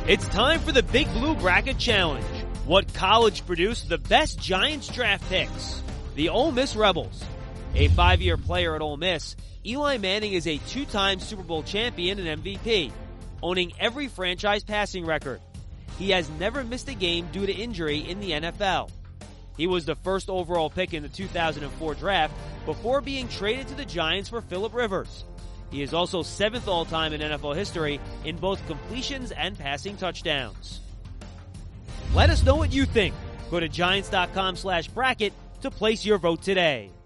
It's time for the Big Blue Bracket Challenge. What college produced the best Giants draft picks? The Ole Miss Rebels. A 5-year player at Ole Miss, Eli Manning is a 2-time Super Bowl champion and MVP, owning every franchise passing record. He has never missed a game due to injury in the NFL. He was the first overall pick in the 2004 draft before being traded to the Giants for Phillip Rivers. He is also 7th all-time in NFL history in both completions and passing touchdowns. Let us know what you think. Go to Giants.com/bracket to place your vote today.